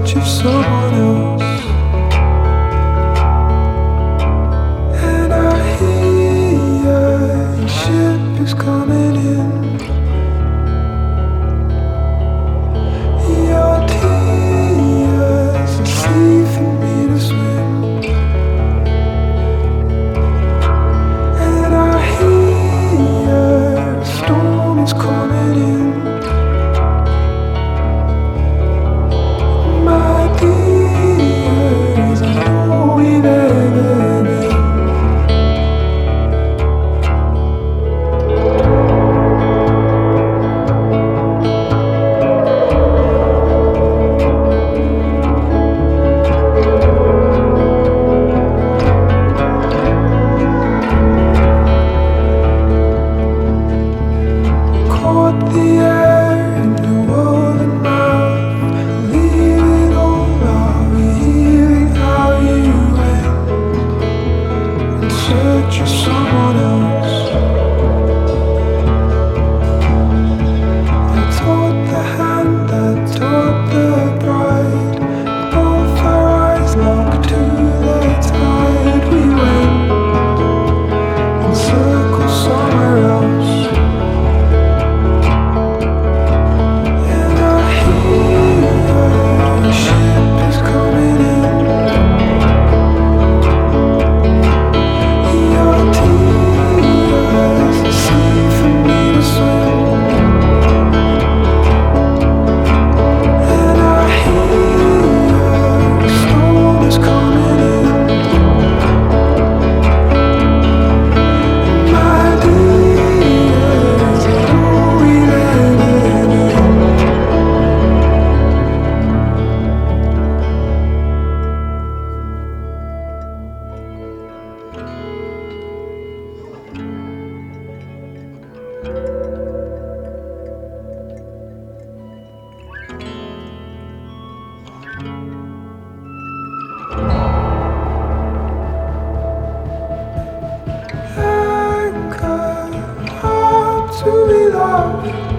search of someone else. And I hear your ship is coming in. Your tears are sea for me to swim. And I hear a storm is coming in. My tears are all we've ever been. Caught the air in your woven mouth, leaving all our hearing how you went in search of someone else. I taught the hand that taught the bride, both our eyes locked to the tide. We went in circles somewhere else. And I hear your ship is coming in. Your tears are sea for me to swim. And I hear a storm is coming in. My tears are all we've ever been. Anchor, hard to be loved.